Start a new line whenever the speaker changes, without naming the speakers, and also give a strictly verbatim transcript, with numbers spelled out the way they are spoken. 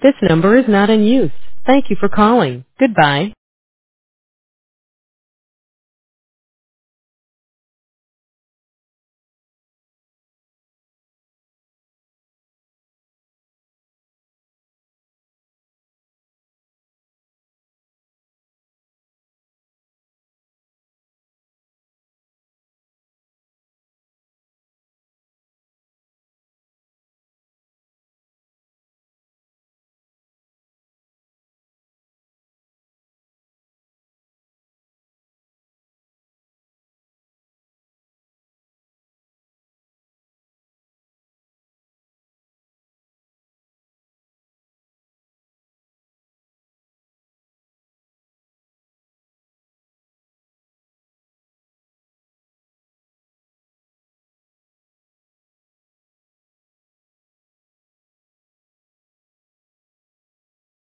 This number is not in use. Thank you for calling. Goodbye.